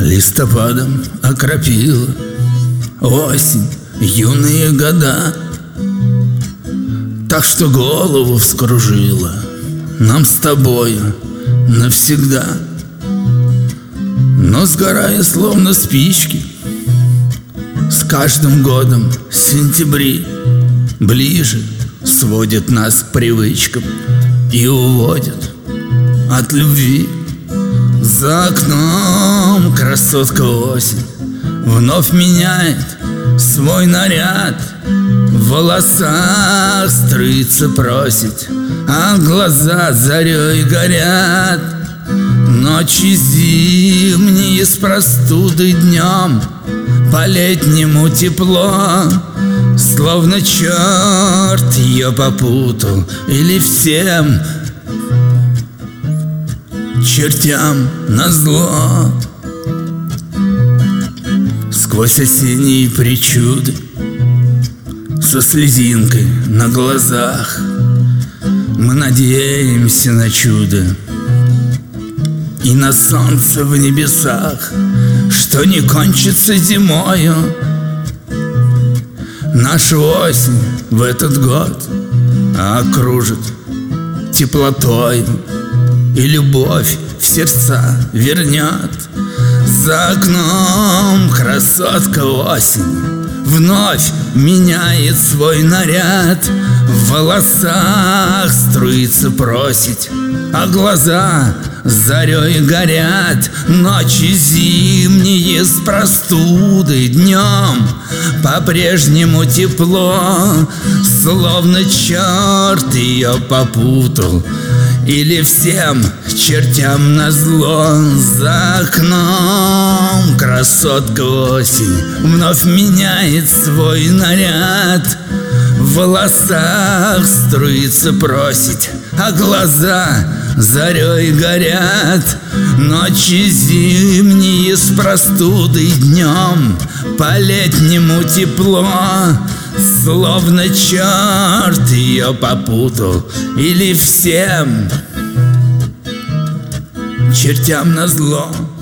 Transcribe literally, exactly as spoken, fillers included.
Листопадом окропила осень юные года, так что голову вскружила нам с тобою навсегда. Но сгорая словно спички, с каждым годом сентябри ближе сводят нас к привычкам и уводят от любви. За окном красотка осень вновь меняет свой наряд, в волосах струится просить, а глаза зарей горят. Ночи зимние с простудой днем, по-летнему тепло, словно черт ее попутал или всем чертям назло. Сквозь осенние причуды, со слезинкой на глазах, мы надеемся на чудо и на солнце в небесах, что не кончится зимою. Нашу осень в этот год окружит теплотой, и любовь в сердца вернет. За окном красотка осень вновь меняет свой наряд, в волосах струится просить, а глаза зарей горят. Ночи зимние с простудой днем, по-прежнему тепло, словно черт ее попутал или всем чертям назло. За окном красотка осень вновь меняет свой наряд, в волосах струится просить, а глаза зарей горят. Ночи зимние с простудой днем, по-летнему тепло, словно черт ее попутал или всем чертям назло.